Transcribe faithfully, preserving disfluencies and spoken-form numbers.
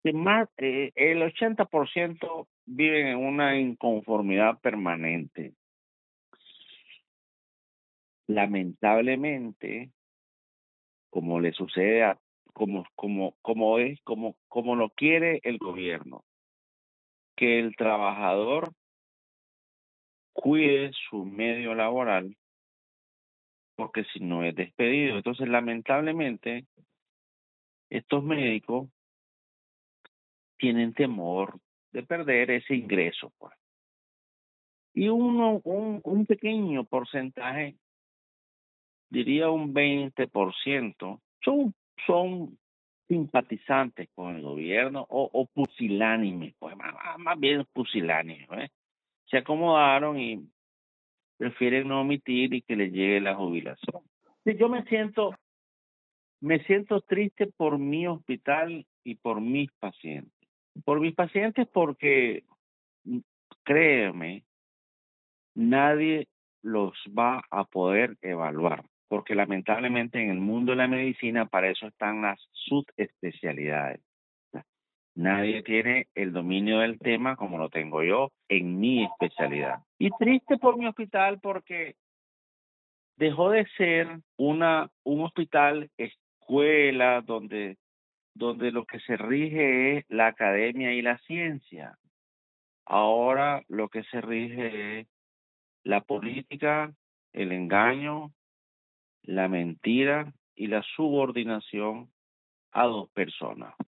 que más, eh, el ochenta por ciento viven en una inconformidad permanente. Lamentablemente, como le sucede a, como, como, como es, como, como lo quiere el gobierno, que el trabajador cuide su medio laboral, porque si no es despedido. Entonces, lamentablemente, estos médicos tienen temor de perder ese ingreso, pues. Y uno, un, un pequeño porcentaje, diría un veinte por ciento, son, son simpatizantes con el gobierno o, o pusilánimes, pues más, más- más bien pusilánimes, ¿eh? Se acomodaron y prefieren no omitir y que les llegue la jubilación. Sí, yo me siento, me siento triste por mi hospital y por mis pacientes. Por mis pacientes porque, mm, créeme, nadie los va a poder evaluar, porque lamentablemente en el mundo de la medicina para eso están las subespecialidades. Nadie tiene el dominio del tema como lo tengo yo en mi especialidad. Y triste por mi hospital porque dejó de ser una un hospital escuela donde donde lo que se rige es la academia y la ciencia. Ahora lo que se rige es la política, el engaño, la mentira y la subordinación a dos personas.